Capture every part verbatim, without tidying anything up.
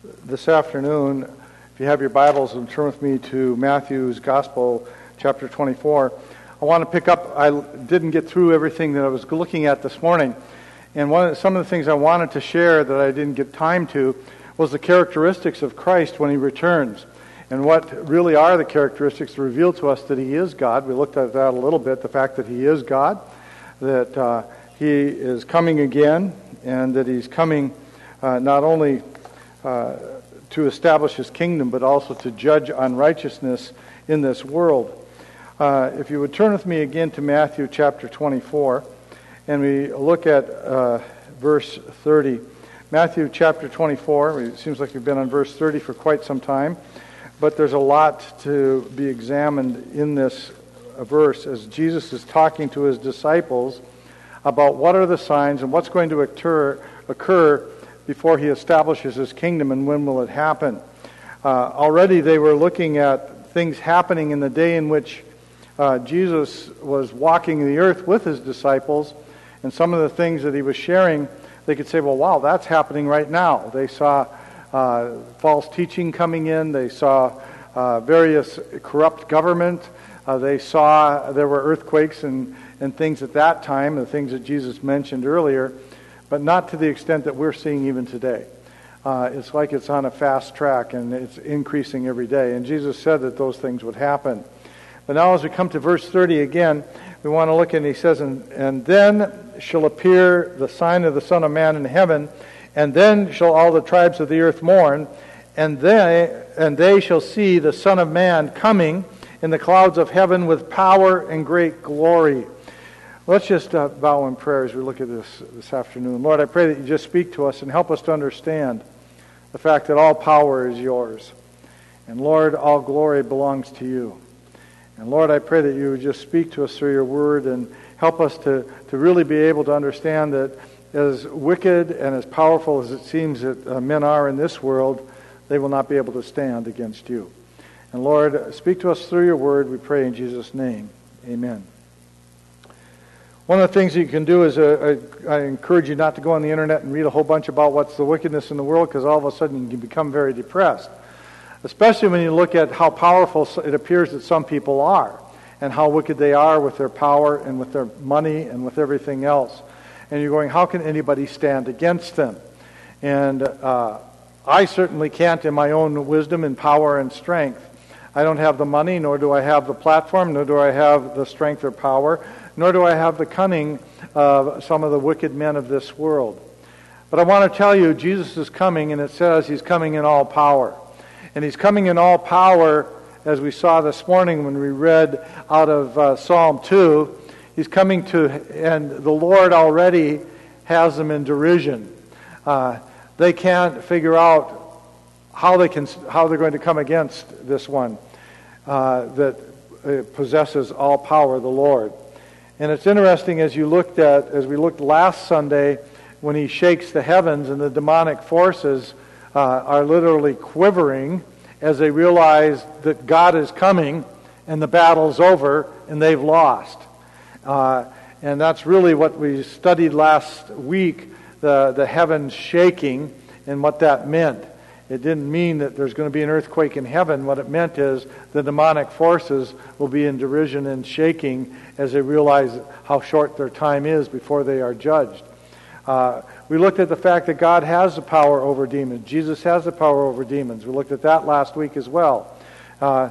this afternoon, if you have your Bibles, and turn with me to Matthew's Gospel, chapter twenty-four. I want to pick up, I didn't get through everything that I was looking at this morning, and one of, some of the things I wanted to share that I didn't get time to was the characteristics of Christ when he returns, and what really are the characteristics revealed to us that he is God. We looked at that a little bit, the fact that he is God, that uh, he is coming again, and that he's coming uh, not only uh, to establish his kingdom, but also to judge unrighteousness in this world. Uh, if you would turn with me again to Matthew chapter twenty-four, and we look at uh, verse thirty. Matthew chapter twenty-four, it seems like we've been on verse thirty for quite some time, but there's a lot to be examined in this verse as Jesus is talking to his disciples about what are the signs and what's going to occur, occur before he establishes his kingdom and when will it happen. Uh, already they were looking at things happening in the day in which uh, Jesus was walking the earth with his disciples, and some of the things that he was sharing, they could say, well, wow, that's happening right now. They saw uh, false teaching coming in. They saw uh, various corrupt government. Uh, they saw there were earthquakes and, and things at that time, the things that Jesus mentioned earlier, but not to the extent that we're seeing even today. Uh, it's like it's on a fast track, and it's increasing every day. And Jesus said that those things would happen. But now as we come to verse thirty again, we want to look, and he says, and, and then shall appear the sign of the Son of Man in heaven, and then shall all the tribes of the earth mourn, and they, and they shall see the Son of Man coming in the clouds of heaven with power and great glory. Let's just uh, bow in prayer as we look at this this afternoon. Lord, I pray that you just speak to us and help us to understand the fact that all power is yours. And Lord, all glory belongs to you. And Lord, I pray that you would just speak to us through your word and help us to, to really be able to understand that as wicked and as powerful as it seems that uh, men are in this world, they will not be able to stand against you. And Lord, speak to us through your word, we pray in Jesus' name. Amen. One of the things that you can do is uh, I, I encourage you not to go on the internet and read a whole bunch about what's the wickedness in the world, because all of a sudden you can become very depressed. Especially when you look at how powerful it appears that some people are, and how wicked they are with their power and with their money and with everything else. And you're going, how can anybody stand against them? And uh, I certainly can't in my own wisdom and power and strength. I don't have the money, nor do I have the platform, nor do I have the strength or power, nor do I have the cunning of some of the wicked men of this world. But I want to tell you, Jesus is coming, and it says he's coming in all power. And he's coming in all power, as we saw this morning when we read out of uh, Psalm two. He's coming to, and the Lord already has them in derision. Uh, they can't figure out how they can, how they're going to come against this one uh, that uh, possesses all power, the Lord. And it's interesting as you looked at, as we looked last Sunday, when he shakes the heavens and the demonic forces uh, are literally quivering as they realize that God is coming and the battle's over and they've lost. Uh, and that's really what we studied last week, the, the heavens shaking and what that meant. It didn't mean that there's going to be an earthquake in heaven. What it meant is the demonic forces will be in derision and shaking as they realize how short their time is before they are judged. Uh, we looked at the fact that God has the power over demons. Jesus has the power over demons. We looked at that last week as well. Uh,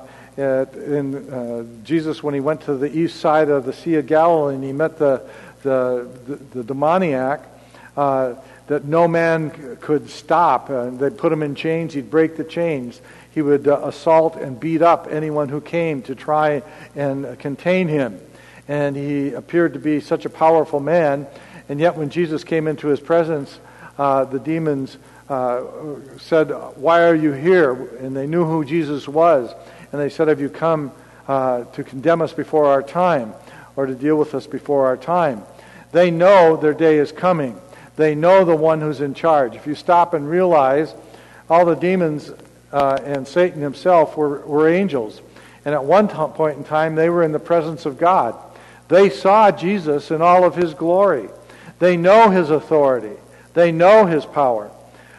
in uh, Jesus, when he went to the east side of the Sea of Galilee and he met the, the, the, the demoniac, uh, that no man could stop. Uh, they'd put him in chains. He'd break the chains. He would uh, assault and beat up anyone who came to try and contain him. And he appeared to be such a powerful man. And yet when Jesus came into his presence, uh, the demons uh, said, "Why are you here?" And they knew who Jesus was. And they said, "Have you come uh, to condemn us before our time, or to deal with us before our time?" They know their day is coming. They know the one who's in charge. If you stop and realize, all the demons uh, and Satan himself were, were angels. And at one t- point in time, they were in the presence of God. They saw Jesus in all of his glory. They know his authority. They know his power.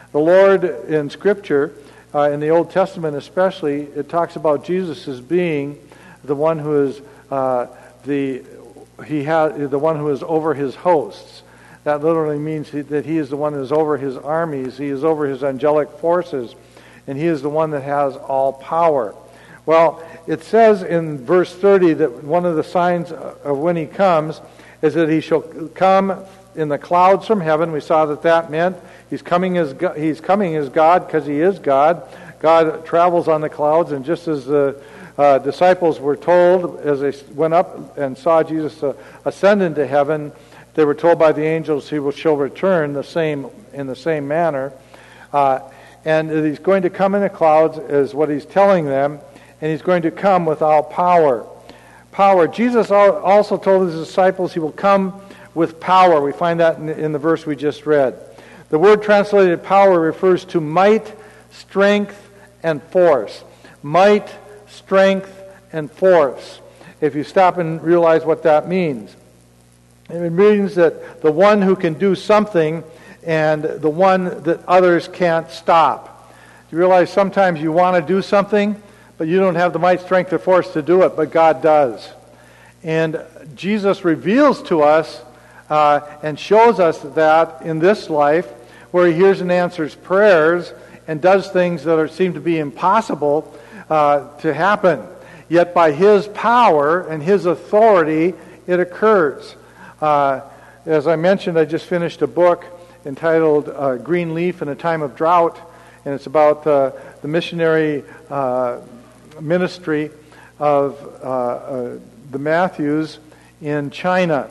The Lord in Scripture, uh, in the Old Testament especially, it talks about Jesus as being the one who is uh, the he has the one who is over his hosts. That literally means he, that he is the one who is over his armies. He is over his angelic forces, and he is the one that has all power. Well, it says in verse thirty that one of the signs of when he comes is that he shall come in the clouds from heaven. We saw that that meant he's coming as God, he's coming as God because he is God. God travels on the clouds, and just as the uh, disciples were told as they went up and saw Jesus uh, ascend into heaven, they were told by the angels he will shall return the same in the same manner, uh, and that he's going to come in the clouds is what he's telling them, and he's going to come with all power. Power. Jesus also told his disciples he will come with power. We find that in, in the verse we just read. The word translated power refers to might, strength, and force. Might, strength, and force. If you stop and realize what that means. It means that the one who can do something and the one that others can't stop. You realize sometimes you want to do something, but you don't have the might, strength, or force to do it, but God does. And Jesus reveals to us uh, and shows us that in this life, where he hears and answers prayers and does things that are, seem to be impossible uh, to happen. Yet by his power and his authority, it occurs. Uh, as I mentioned, I just finished a book entitled uh, Green Leaf in a Time of Drought, and it's about uh, the missionary uh, ministry of uh, uh, the Matthews in China,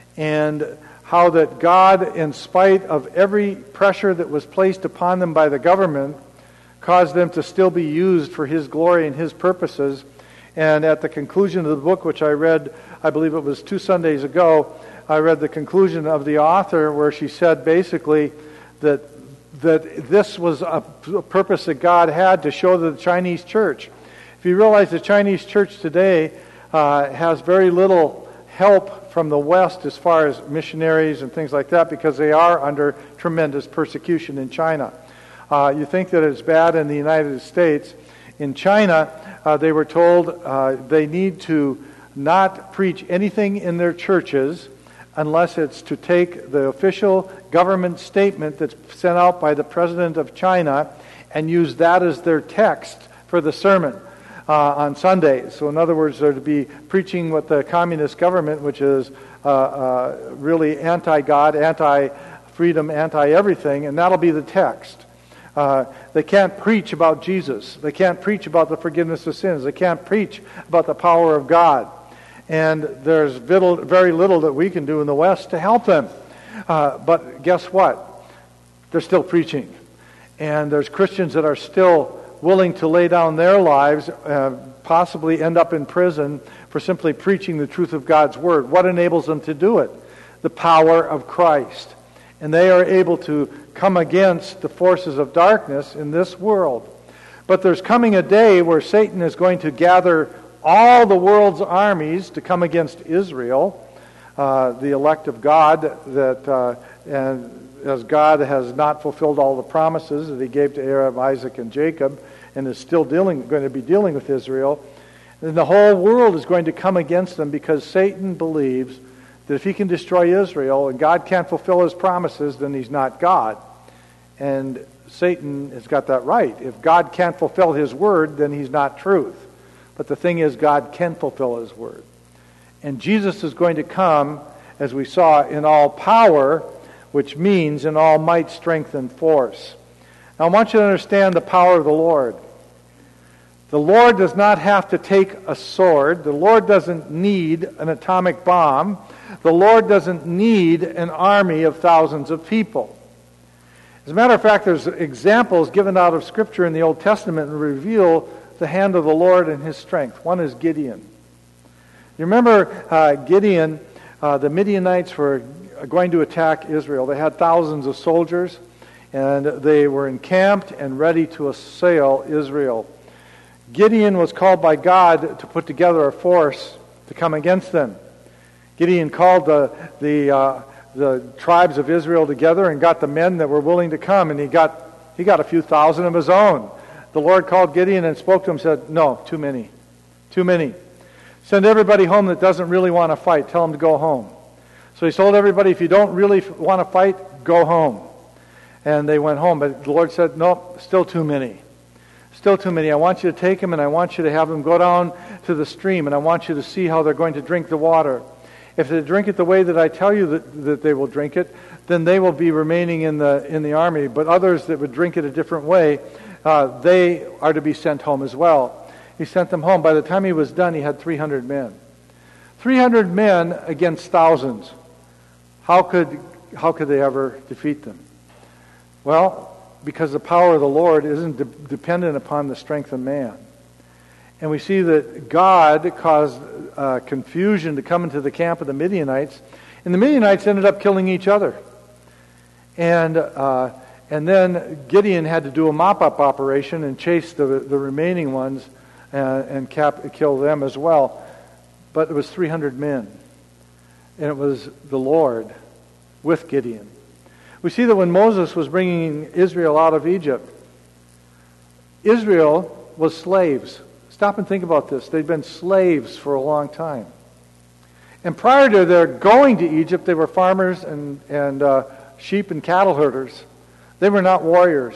and how that God, in spite of every pressure that was placed upon them by the government, caused them to still be used for his glory and his purposes. And at the conclusion of the book, which I read, I believe it was two Sundays ago, I read the conclusion of the author where she said basically that that this was a purpose that God had to show to the Chinese church. If you realize the Chinese church today uh, has very little help from the West as far as missionaries and things like that, because they are under tremendous persecution in China. Uh, you think that it's bad in the United States. In China, uh, they were told uh, they need to not preach anything in their churches unless it's to take the official government statement that's sent out by the president of China and use that as their text for the sermon uh, on Sundays. So in other words, they're to be preaching what the communist government, which is uh, uh, really anti-God, anti-freedom, anti-everything, and that'll be the text. Uh, they can't preach about Jesus. They can't preach about the forgiveness of sins. They can't preach about the power of God. And there's very little that we can do in the West to help them. Uh, but guess what? They're still preaching. And there's Christians that are still willing to lay down their lives, uh, possibly end up in prison for simply preaching the truth of God's Word. What enables them to do it? The power of Christ. And they are able to come against the forces of darkness in this world. But there's coming a day where Satan is going to gather all the world's armies to come against Israel, uh, the elect of God, that uh, and as God has not fulfilled all the promises that he gave to Abraham, Isaac, and Jacob, and is still dealing, going to be dealing with Israel, then the whole world is going to come against them, because Satan believes that if he can destroy Israel and God can't fulfill his promises, then he's not God. And Satan has got that right. If God can't fulfill his word, then he's not truth. But the thing is, God can fulfill his word. And Jesus is going to come, as we saw, in all power, which means in all might, strength, and force. Now I want you to understand the power of the Lord. The Lord does not have to take a sword. The Lord doesn't need an atomic bomb. The Lord doesn't need an army of thousands of people. As a matter of fact, there's examples given out of Scripture in the Old Testament that reveal the hand of the Lord and his strength. One is Gideon. You remember uh, Gideon, uh, the Midianites were going to attack Israel. They had thousands of soldiers, and they were encamped and ready to assail Israel. Gideon was called by God to put together a force to come against them. Gideon called the the uh, the tribes of Israel together and got the men that were willing to come, and he got He got a few thousand of his own. The Lord called Gideon and spoke to him and said, no, too many. Too many. Send everybody home that doesn't really want to fight. Tell them to go home. So he told everybody, if you don't really want to fight, go home. And they went home. But the Lord said, no, still too many. Still too many. I want you to take them and I want you to have them go down to the stream and I want you to see how they're going to drink the water. If they drink it the way that I tell you that, that they will drink it, then they will be remaining in the in the army. But others that would drink it a different way, uh, they are to be sent home as well. He sent them home. By the time he was done, he had three hundred men. three hundred men against thousands. How could how could they ever defeat them? Well, because the power of the Lord isn't de- dependent upon the strength of man. And we see that God caused uh, confusion to come into the camp of the Midianites, and the Midianites ended up killing each other. And uh, and then Gideon had to do a mop-up operation and chase the the remaining ones and, and cap, kill them as well. But it was three hundred men, and it was the Lord with Gideon. We see that when Moses was bringing Israel out of Egypt, Israel was slaves. Stop and think about this. They'd been slaves for a long time. And prior to their going to Egypt, they were farmers and, and uh, sheep and cattle herders. They were not warriors.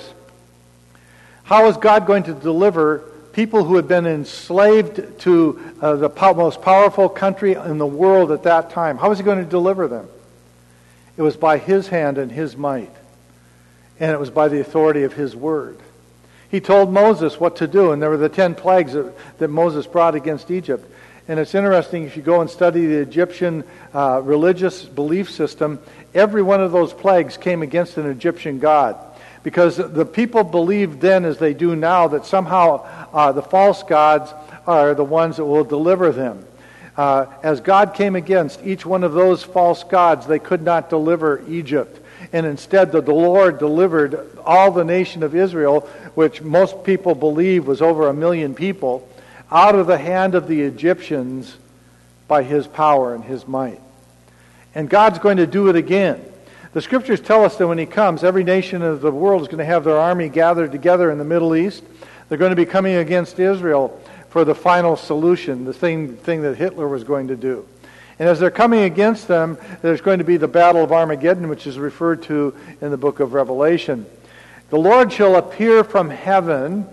How is God going to deliver people who had been enslaved to uh, the po- most powerful country in the world at that time? How is he going to deliver them? It was by his hand and his might. And it was by the authority of his word. He told Moses what to do, and there were the ten plagues that, that Moses brought against Egypt. And it's interesting, if you go and study the Egyptian uh, religious belief system, every one of those plagues came against an Egyptian god. Because the people believed then, as they do now, that somehow uh, the false gods are the ones that will deliver them. Uh, as God came against each one of those false gods, they could not deliver Egypt. And instead, the, the Lord delivered all the nation of Israel, which most people believe was over a million people, out of the hand of the Egyptians by his power and his might. And God's going to do it again. The scriptures tell us that when he comes, every nation of the world is going to have their army gathered together in the Middle East. They're going to be coming against Israel for the final solution, the same thing that Hitler was going to do. And as they're coming against them, there's going to be the Battle of Armageddon, which is referred to in the book of Revelation. The Lord shall appear from heaven,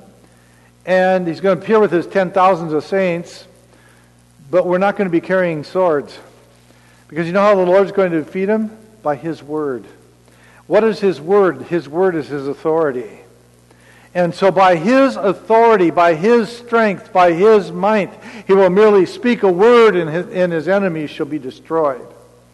and he's going to appear with his ten thousands of saints, but we're not going to be carrying swords. Because you know how the Lord's going to defeat him? By his word. What is his word? His word is his authority. And so by his authority, by his strength, by his might, he will merely speak a word and his, and his enemies shall be destroyed.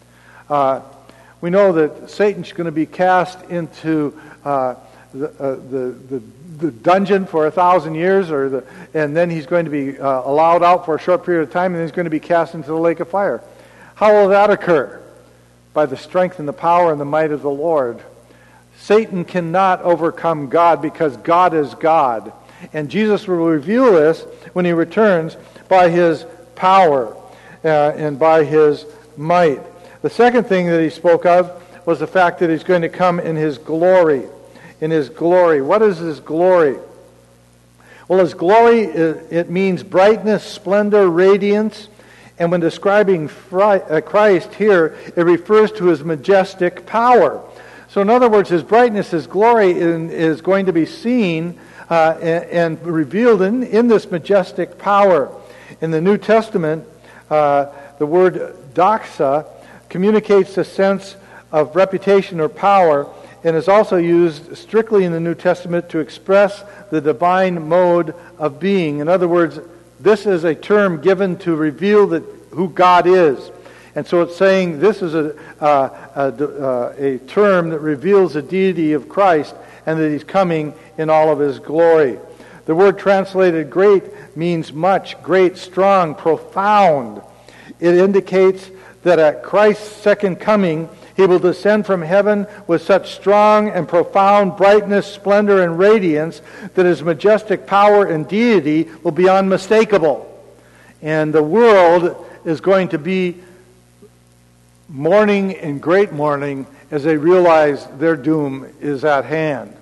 Uh, we know that Satan's going to be cast into uh, the, uh, the, the, the dungeon for a thousand years, or the, and then he's going to be uh, allowed out for a short period of time, and then he's going to be cast into the lake of fire. How will that occur? By the strength and the power and the might of the Lord. Satan cannot overcome God because God is God. And Jesus will reveal this when he returns by his power uh, and by his might. The second thing that he spoke of was the fact that he's going to come in his glory. In his glory. What is his glory? Well, his glory, it means brightness, splendor, radiance. And when describing Christ here, it refers to his majestic power. So in other words, his brightness, his glory is going to be seen uh, and, and revealed in, in this majestic power. In the New Testament, uh, the word doxa communicates a sense of reputation or power, and is also used strictly in the New Testament to express the divine mode of being. In other words, this is a term given to reveal that who God is. And so it's saying this is a, uh, a, uh, a term that reveals the deity of Christ and that he's coming in all of his glory. The word translated great means much, great, strong, profound. It indicates that at Christ's second coming, he will descend from heaven with such strong and profound brightness, splendor, and radiance that his majestic power and deity will be unmistakable. And the world is going to be mourning in great mourning as they realize their doom is at hand.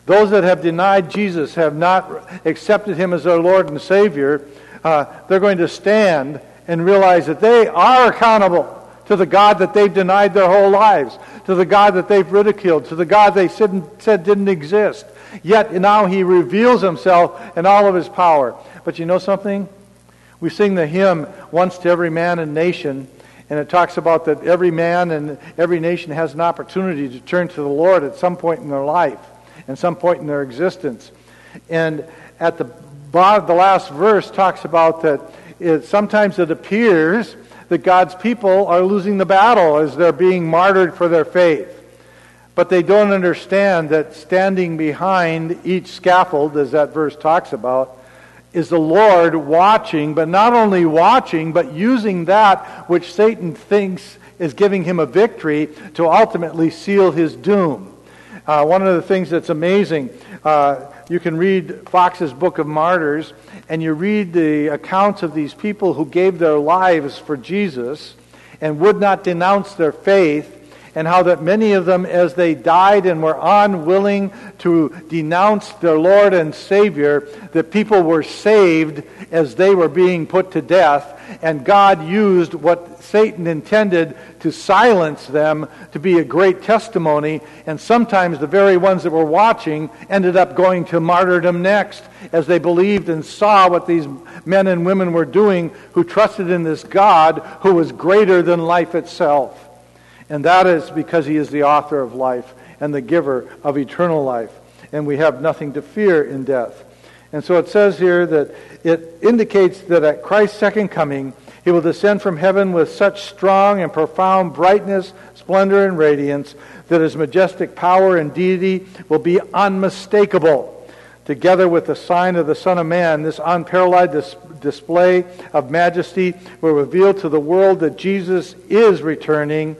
Those that have denied Jesus, have not accepted him as their Lord and Savior, uh, they're going to stand and realize that they are accountable to the God that they've denied their whole lives, to the God that they've ridiculed, to the God they said, said didn't exist. Yet now he reveals himself in all of his power. But you know something? We sing the hymn, Once to Every Man and Nation, and it talks about that every man and every nation has an opportunity to turn to the Lord at some point in their life, and some point in their existence. And at the bottom, the last verse talks about that it, sometimes it appears that God's people are losing the battle as they're being martyred for their faith. But they don't understand that standing behind each scaffold, as that verse talks about, is the Lord watching, but not only watching, but using that which Satan thinks is giving him a victory to ultimately seal his doom. Uh, one of the things that's amazing, uh, you can read Fox's Book of Martyrs, and you read the accounts of these people who gave their lives for Jesus and would not denounce their faith, and how that many of them, as they died and were unwilling to denounce their Lord and Savior, that people were saved as they were being put to death, and God used what Satan intended to silence them to be a great testimony, and sometimes the very ones that were watching ended up going to martyrdom next, as they believed and saw what these men and women were doing who trusted in this God who was greater than life itself. And that is because he is the author of life and the giver of eternal life. And we have nothing to fear in death. And so it says here that it indicates that at Christ's second coming, he will descend from heaven with such strong and profound brightness, splendor, and radiance that his majestic power and deity will be unmistakable. Together with the sign of the Son of Man, this unparalleled dis- display of majesty will reveal to the world that Jesus is returning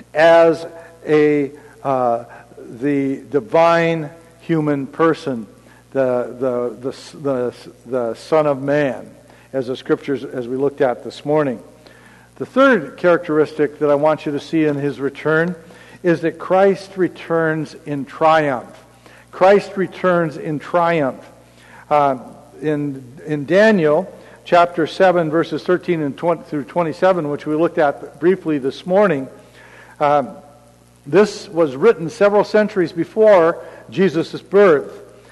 as a uh, the divine human person, the, the the the the Son of Man, as the scriptures as we looked at this morning. The third characteristic that I want you to see in his return is that Christ returns in triumph. Christ returns in triumph. Uh, in in Daniel chapter seven, verses thirteen and twenty through twenty-seven, which we looked at briefly this morning. Um, this was written several centuries before Jesus' birth,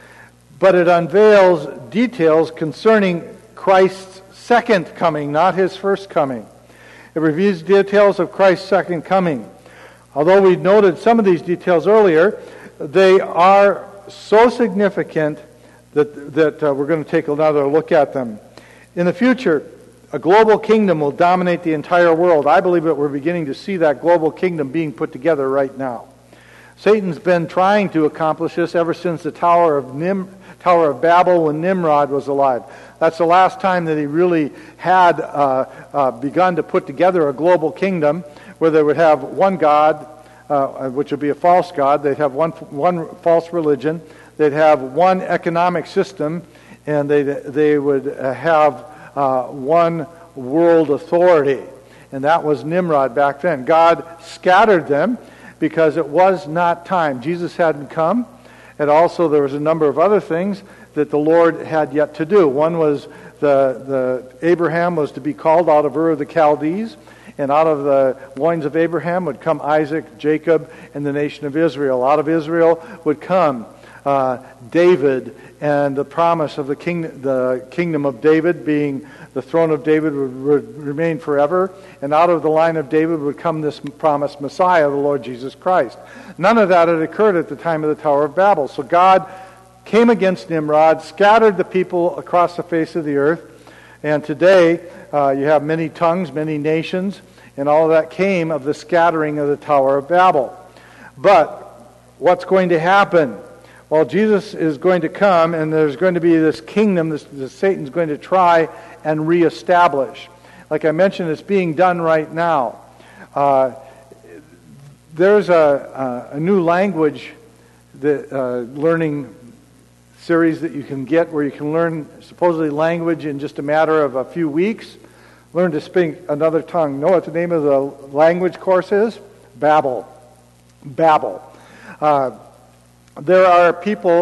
but it unveils details concerning Christ's second coming, not his first coming. It reveals details of Christ's second coming. Although we noted some of these details earlier, they are so significant that, that uh, we're going to take another look at them. In the future, a global kingdom will dominate the entire world. I believe that we're beginning to see that global kingdom being put together right now. Satan's been trying to accomplish this ever since the Tower of Nim, Tower of Babel when Nimrod was alive. That's the last time that he really had uh, uh, begun to put together a global kingdom where they would have one God, uh, which would be a false God. They'd have one one false religion. They'd have one economic system, and they they would have Uh, one world authority. And that was Nimrod back then. God scattered them because it was not time. Jesus hadn't come. And also there was a number of other things that the Lord had yet to do. One was the, the Abraham was to be called out of Ur of the Chaldees. And out of the loins of Abraham would come Isaac, Jacob, and the nation of Israel. Out of Israel would come uh, David, and the promise of the, king, the kingdom of David, being the throne of David, would, would remain forever. And out of the line of David would come this promised Messiah, the Lord Jesus Christ. None of that had occurred at the time of the Tower of Babel. So God came against Nimrod, scattered the people across the face of the earth. And today, uh, you have many tongues, many nations, and all of that came of the scattering of the Tower of Babel. But what's going to happen? Well, Jesus is going to come, and there's going to be this kingdom that Satan's going to try and reestablish. Like I mentioned, it's being done right now. Uh, there's a, a, a new language that uh, learning series that you can get where you can learn supposedly language in just a matter of a few weeks. Learn to speak another tongue. Know what the name of the language course is? Babel. Babel. Uh, There are people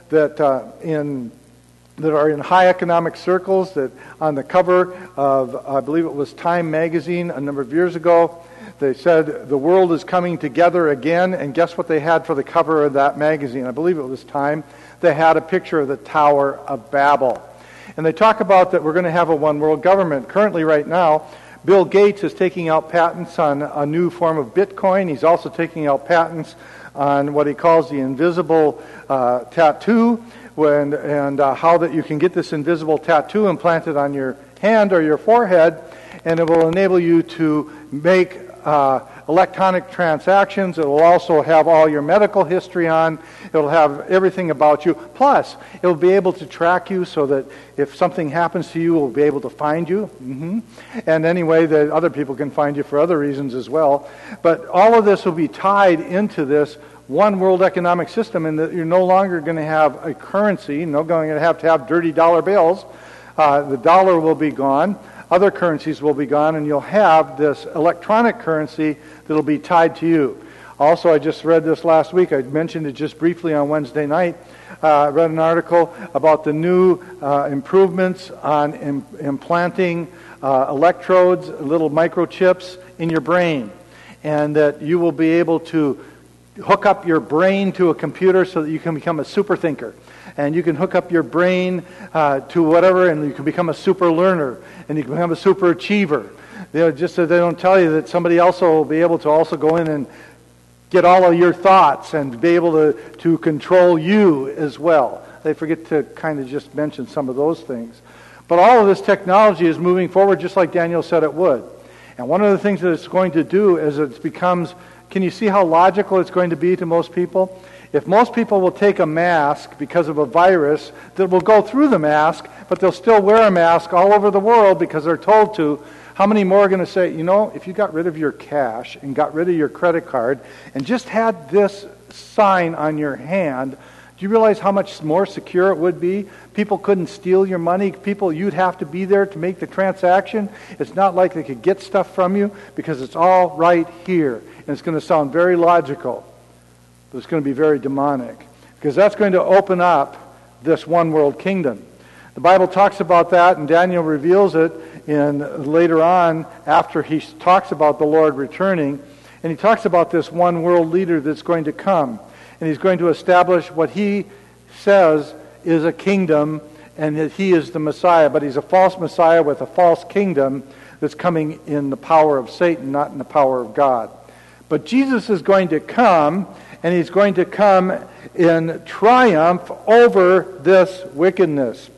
that uh, in that are in high economic circles, that on the cover of, I believe it was Time magazine a number of years ago, they said the world is coming together again, and guess what they had for the cover of that magazine? I believe it was Time. They had a picture of the Tower of Babel. And they talk about that we're going to have a one world government. Currently, right now, Bill Gates is taking out patents on a new form of Bitcoin. He's also taking out patents on what he calls the invisible uh, tattoo, when, and uh, how that you can get this invisible tattoo implanted on your hand or your forehead, and it will enable you to make uh, electronic transactions. It will also have all your medical history on. It will have everything about you. Plus, it will be able to track you so that if something happens to you, it will be able to find you. Mm-hmm. And anyway, that other people can find you for other reasons as well. But all of this will be tied into this one world economic system, and that you're no longer going to have a currency. You're no going to have to have dirty dollar bills. Uh, the dollar will be gone. Other currencies will be gone, and you'll have this electronic currency that will be tied to you. Also, I just read this last week. I mentioned it just briefly on Wednesday night. I uh, read an article about the new uh, improvements on im- implanting uh, electrodes, little microchips in your brain, and that you will be able to hook up your brain to a computer so that you can become a super thinker. And you can hook up your brain uh, to whatever, and you can become a super learner, and you can become a super achiever. You know, just so they don't tell you that somebody else will be able to also go in and get all of your thoughts and be able to, to control you as well. They forget to kind of just mention some of those things. But all of this technology is moving forward just like Daniel said it would. And one of the things that it's going to do is it becomes, can you see how logical it's going to be to most people? If most people will take a mask because of a virus that will go through the mask, but they'll still wear a mask all over the world because they're told to, how many more are going to say, you know, if you got rid of your cash and got rid of your credit card and just had this sign on your hand, do you realize how much more secure it would be? People couldn't steal your money. People, you'd have to be there to make the transaction. It's not like they could get stuff from you because it's all right here. And it's going to sound very logical, but it's going to be very demonic, because that's going to open up this one world kingdom. The Bible talks about that, and Daniel reveals it in later on after he talks about the Lord returning, and he talks about this one world leader that's going to come, and he's going to establish what he says is a kingdom, and that he is the Messiah, but he's a false Messiah with a false kingdom that's coming in the power of Satan, not in the power of God. But Jesus is going to come, and he's going to come in triumph over this wickedness.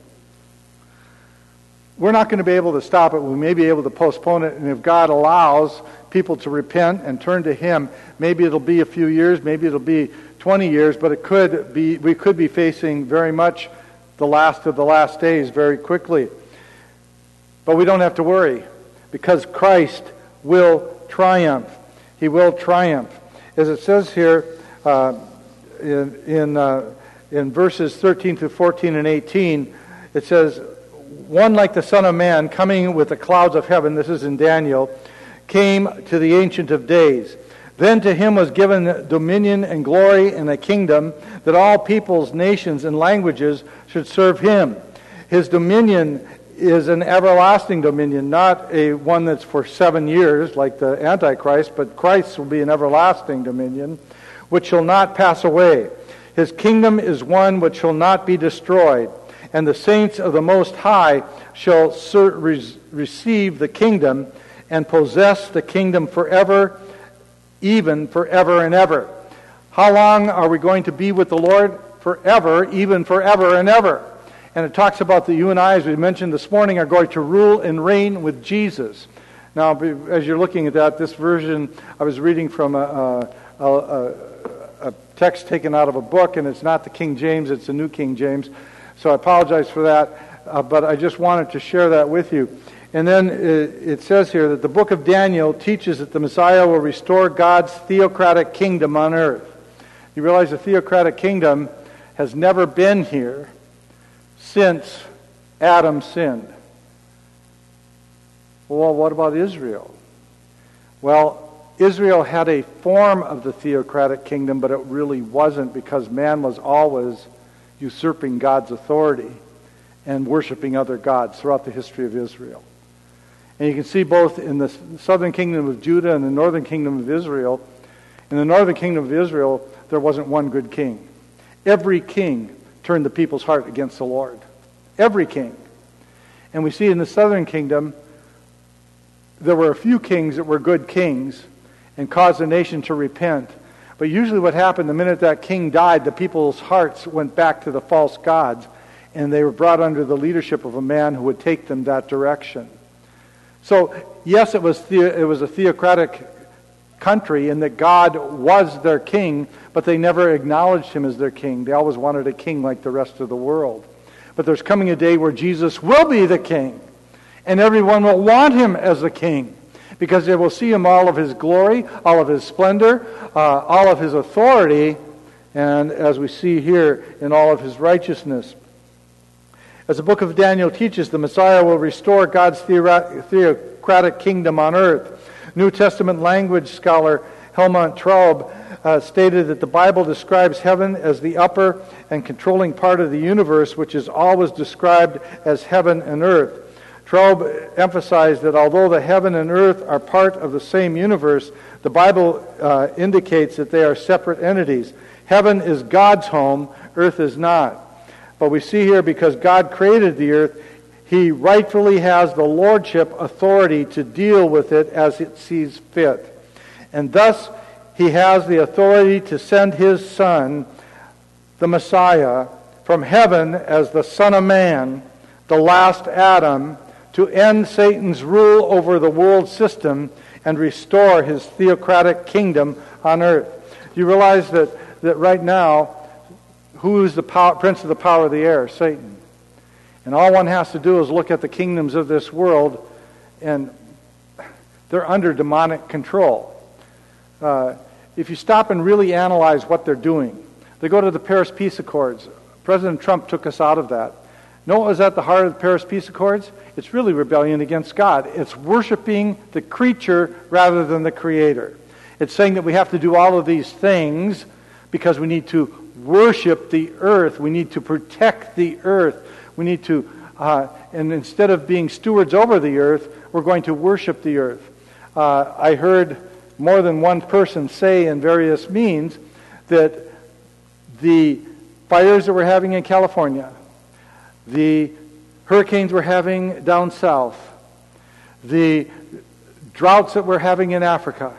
We're not going to be able to stop it. We may be able to postpone it, and if God allows people to repent and turn to him, maybe it'll be a few years, maybe it'll be twenty years, but it could be, we could be facing very much the last of the last days very quickly. But we don't have to worry, because Christ will triumph. He will triumph. As it says here uh, in in, uh, in verses thirteen to fourteen and eighteen, it says, one like the Son of Man coming with the clouds of heaven, this is in Daniel, came to the Ancient of Days. Then to him was given dominion and glory and a kingdom, that all peoples, nations, and languages should serve him. His dominion is an everlasting dominion, not a one that's for seven years like the Antichrist, but Christ will be an everlasting dominion, which shall not pass away. His kingdom is one which shall not be destroyed, and the saints of the Most High shall ser- re- receive the kingdom and possess the kingdom forever, even forever and ever. How long are we going to be with the Lord? Forever, even forever and ever. And it talks about that you and I, as we mentioned this morning, are going to rule and reign with Jesus. Now, as you're looking at that, this version, I was reading from a, a, a, a text taken out of a book, and it's not the King James, it's the New King James. So I apologize for that, uh, but I just wanted to share that with you. And then it, it says here that the book of Daniel teaches that the Messiah will restore God's theocratic kingdom on earth. You realize the theocratic kingdom has never been here since Adam sinned. Well, what about Israel? Well, Israel had a form of the theocratic kingdom, but it really wasn't, because man was always usurping God's authority and worshiping other gods throughout the history of Israel. And you can see both in the southern kingdom of Judah and the northern kingdom of Israel. In the northern kingdom of Israel, there wasn't one good king. Every king turned the people's heart against the Lord. Every king. And we see in the southern kingdom, there were a few kings that were good kings and caused the nation to repent. But usually what happened, the minute that king died, the people's hearts went back to the false gods, and they were brought under the leadership of a man who would take them that direction. So, yes, it was the, it was a theocratic country in that God was their king, but they never acknowledged him as their king. They always wanted a king like the rest of the world. But there's coming a day where Jesus will be the king, and everyone will want him as the king, because they will see him all of his glory, all of his splendor, uh, all of his authority, and as we see here, in all of his righteousness. As the book of Daniel teaches, the Messiah will restore God's theocratic kingdom on earth. New Testament language scholar Helmut Traub uh, stated that the Bible describes heaven as the upper and controlling part of the universe, which is always described as heaven and earth. Traub emphasized that although the heaven and earth are part of the same universe, the Bible uh, indicates that they are separate entities. Heaven is God's home, earth is not. But we see here, because God created the earth, he rightfully has the lordship authority to deal with it as it sees fit. And thus, he has the authority to send his Son, the Messiah, from heaven as the Son of Man, the last Adam, to end Satan's rule over the world system and restore his theocratic kingdom on earth. Do you realize that, that right now, who is the power, prince of the power of the air? Satan. And all one has to do is look at the kingdoms of this world, and they're under demonic control. Uh, if you stop and really analyze what they're doing, they go to the Paris Peace Accords. President Trump took us out of that. Know what was at the heart of the Paris Peace Accords? It's really rebellion against God. It's worshiping the creature rather than the Creator. It's saying that we have to do all of these things because we need to worship the earth. We need to protect the earth. We need to, uh, and instead of being stewards over the earth, we're going to worship the earth. Uh, I heard more than one person say in various means that the fires that we're having in California, the hurricanes we're having down south, the droughts that we're having in Africa,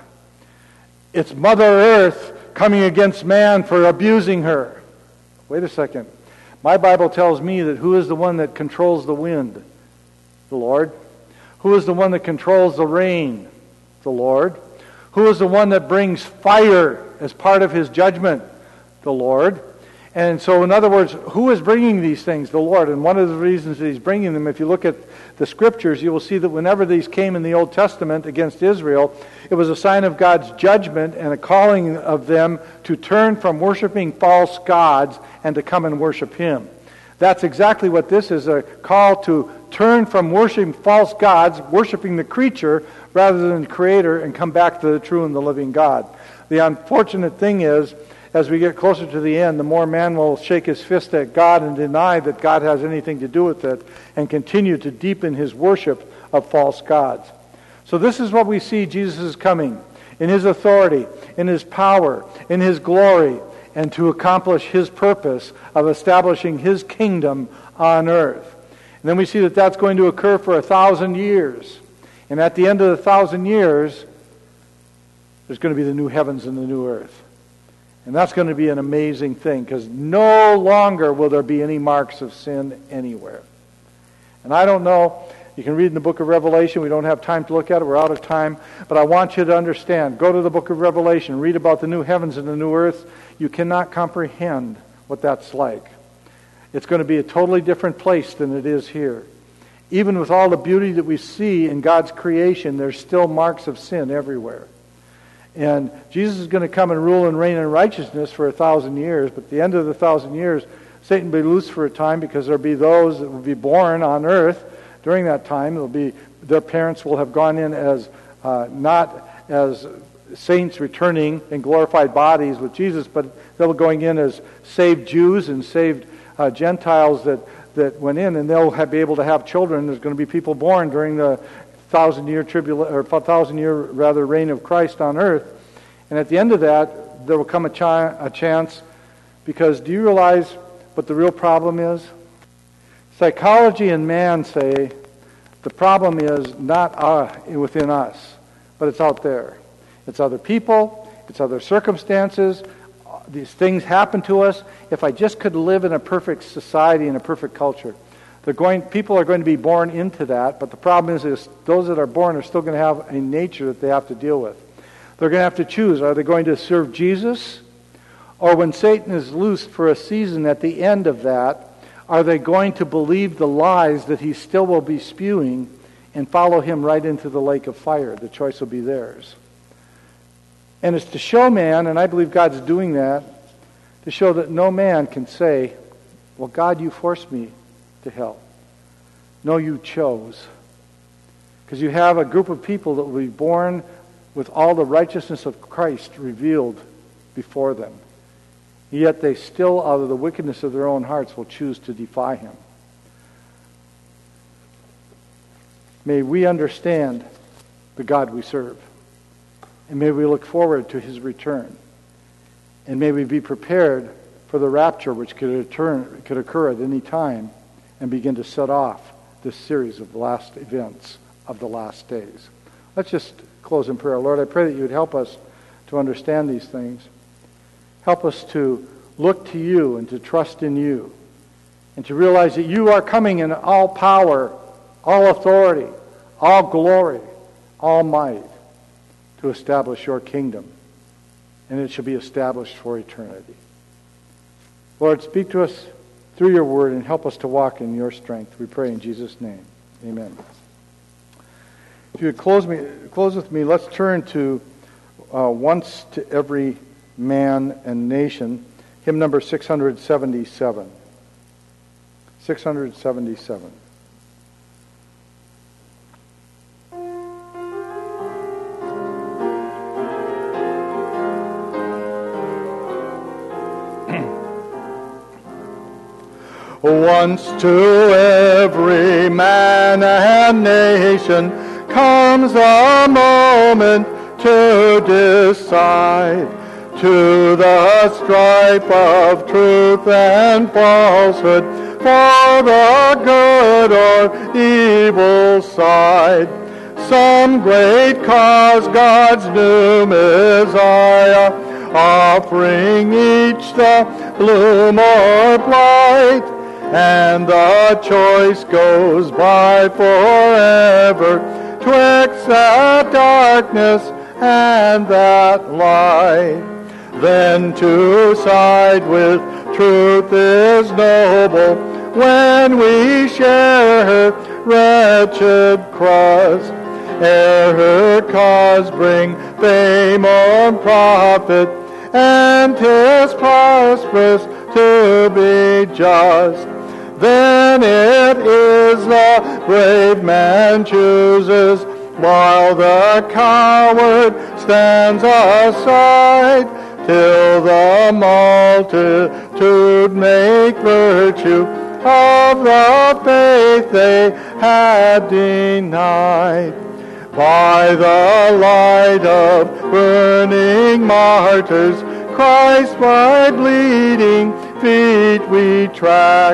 it's Mother Earth coming against man for abusing her. Wait a second. My Bible tells me that who is the one that controls the wind? The Lord. Who is the one that controls the rain? The Lord. Who is the one that brings fire as part of his judgment? The Lord. And so, in other words, who is bringing these things? The Lord. And one of the reasons that he's bringing them, if you look at the Scriptures, you will see that whenever these came in the Old Testament against Israel, it was a sign of God's judgment and a calling of them to turn from worshiping false gods and to come and worship him. That's exactly what this is, a call to turn from worshiping false gods, worshiping the creature, rather than the Creator, and come back to the true and the living God. The unfortunate thing is, as we get closer to the end, the more man will shake his fist at God and deny that God has anything to do with it and continue to deepen his worship of false gods. So this is what we see Jesus is coming in his authority, in his power, in his glory, and to accomplish his purpose of establishing his kingdom on earth. And then we see that that's going to occur for a thousand years. And at the end of the thousand years, there's going to be the new heavens and the new earth. And that's going to be an amazing thing, because no longer will there be any marks of sin anywhere. And I don't know, you can read in the book of Revelation. We don't have time to look at it. We're out of time. But I want you to understand. Go to the book of Revelation. Read about the new heavens and the new earth. You cannot comprehend what that's like. It's going to be a totally different place than it is here. Even with all the beauty that we see in God's creation, there's still marks of sin everywhere. And Jesus is going to come and rule and reign in righteousness for a thousand years. But at the end of the thousand years, Satan will be loose for a time, because there will be those that will be born on earth during that time. It'll be, their parents will have gone in as uh, not as saints returning in glorified bodies with Jesus, but they'll be going in as saved Jews and saved uh, Gentiles that, that went in, and they'll have, be able to have children. There's going to be people born during the thousand year tribula- or thousand year rather reign of Christ on earth. And at the end of that, there will come a, chi- a chance, because do you realize what the real problem is? Psychology and man say the problem is not uh, within us, but it's out there. It's other people, it's other circumstances. These things happen to us. If I just could live in a perfect society, in a perfect culture, they're going. People are going to be born into that, but the problem is, is those that are born are still going to have a nature that they have to deal with. They're going to have to choose. Are they going to serve Jesus? Or when Satan is loosed for a season at the end of that, are they going to believe the lies that he still will be spewing and follow him right into the lake of fire? The choice will be theirs. And it's to show man, and I believe God's doing that, to show that no man can say, well, God, you forced me to hell. No, you chose. Because you have a group of people that will be born with all the righteousness of Christ revealed before them. Yet they still, out of the wickedness of their own hearts, will choose to defy him. May we understand the God we serve. And may we look forward to his return. And may we be prepared for the rapture, which could, return, could occur at any time, and begin to set off this series of last events of the last days. Let's just close in prayer. Lord, I pray that you would help us to understand these things. Help us to look to you and to trust in you, and to realize that you are coming in all power, all authority, all glory, all might, to establish your kingdom, and it shall be established for eternity. Lord, speak to us through your word and help us to walk in your strength. We pray in Jesus' name. Amen. If you would close me, close with me, let's turn to uh, Once to Every Man and Nation, hymn number six hundred seventy-seven. six hundred seventy-seven. Once to every man and nation comes a moment to decide, to the stripe of truth and falsehood, for the good or evil side. Some great cause God's new Messiah, offering each the bloom or blight, and the choice goes by forever twixt that darkness and that light. Then to side with truth is noble when we share her wretched cross, ere her cause bring fame or profit, and 'tis prosperous to be just. Then it is the brave man chooses, while the coward stands aside, till the multitude make virtue of the faith they had denied. By the light of burning martyrs, Christ by bleeding feet we track,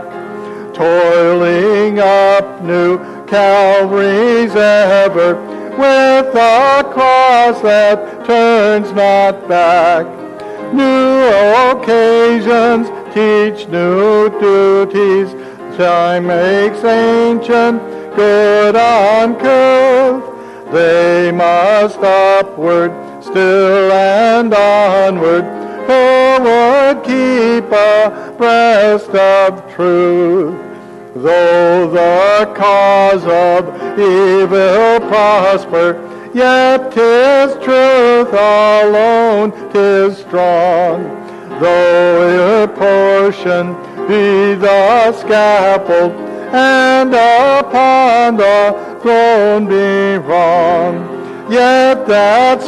toiling up new Calvaries ever, with a cross that turns not back. New occasions teach new duties, time makes ancient good uncouth. They must upward still and onward, who would keep abreast of truth. Though the cause of evil prosper, yet 'tis truth alone 'tis strong. Though your portion be the scaffold, and upon the throne be wrong, yet that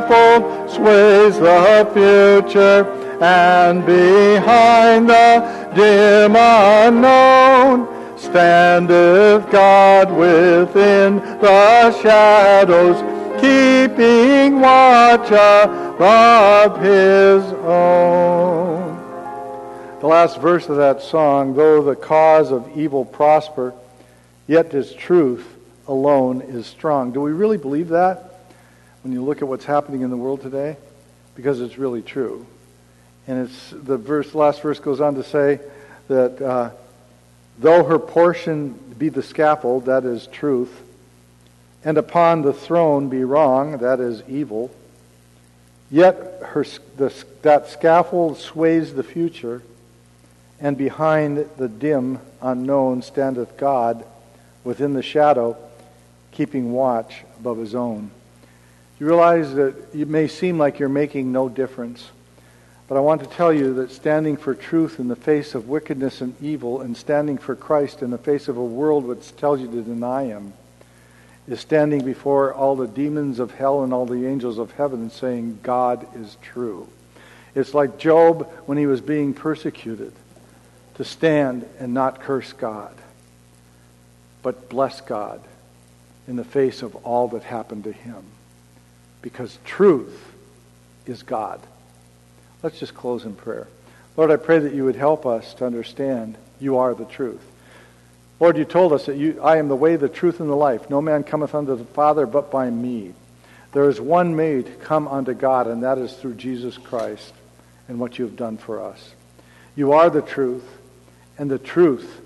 scaffold sways the future, and behind the dim unknown, standeth God within the shadows, keeping watch above his own. The last verse of that song, though the cause of evil prosper, yet his truth alone is strong. Do we really believe that when you look at what's happening in the world today? Because it's really true. And it's the verse, last verse goes on to say that uh, though her portion be the scaffold, that is truth, and upon the throne be wrong, that is evil, yet her the, that scaffold sways the future, and behind the dim unknown standeth God within the shadow, keeping watch above his own. You realize that it may seem like you're making no difference, but I want to tell you that standing for truth in the face of wickedness and evil, and standing for Christ in the face of a world which tells you to deny him, is standing before all the demons of hell and all the angels of heaven and saying, God is true. It's like Job when he was being persecuted, to stand and not curse God, but bless God in the face of all that happened to him. Because truth is God. Let's just close in prayer. Lord, I pray that you would help us to understand you are the truth. Lord, you told us that you, I am the way, the truth, and the life. No man cometh unto the Father but by me. There is one way to come unto God, and that is through Jesus Christ and what you have done for us. You are the truth, and the truth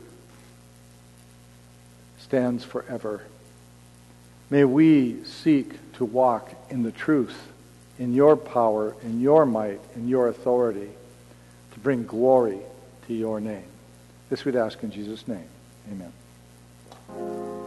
stands forever. May we seek to walk in the truth, in your power, in your might, in your authority, to bring glory to your name. This we'd ask in Jesus' name. Amen.